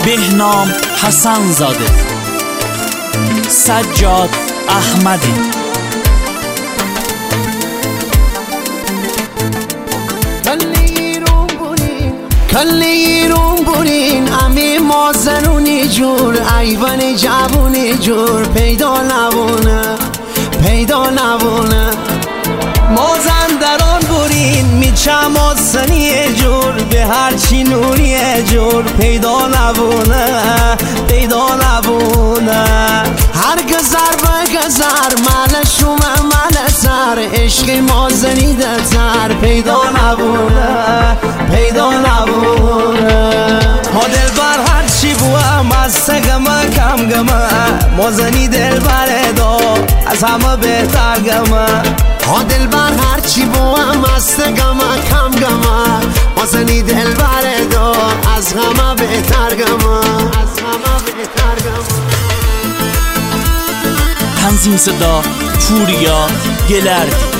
بهنام حسن زاده، سجاد احمدی. کل ایرون بودین امی مازنونی جور، ایوان جوونی جور، پیدا نبونه مازندران بودین میچم آسنی جور، به هرچی نوری جور، پیدا نبونه هر گذر به گذر مال شومه مال سر، عشق مازنی دتر، پیدا نبونه ها دل بر هرچی بوام از گمه کم گمه، مازنی دل بر دا از همه بهتر گمه، ها دل بر هرچی بوام از گمه کم گمه، مازنی دل بر دا از همه بهتر گمه. تنظیم صدا پوریا گلردی.